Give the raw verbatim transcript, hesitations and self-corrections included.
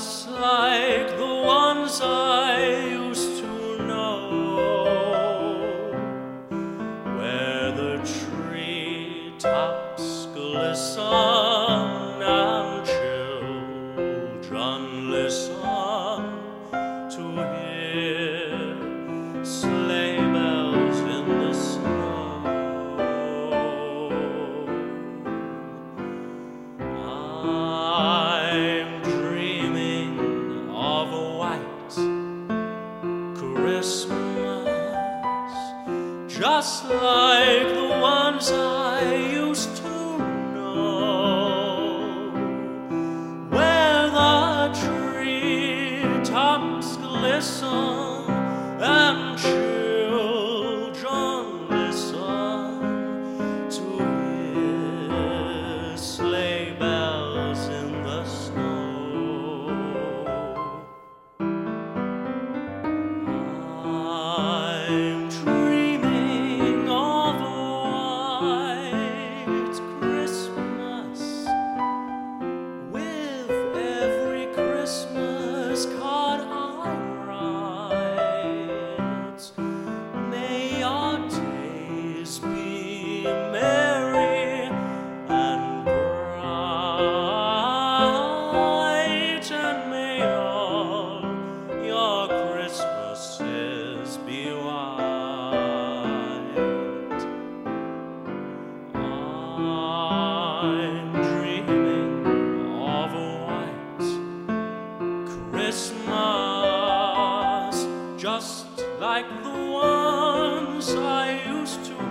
just like the ones I used to know, where the treetops glisten and children listen to hear sleigh bells in the snow. I'm dreaming of a white Christmas, just like the ones I used to know, where the treetops glisten and children listen to hear sleigh bells in the snow. I'm dreaming of a white Christmas, with every Christmas card I write. May our days be merry and bright, and may all your Christmases be white. I'm dreaming of a white Christmas, just like the ones I used to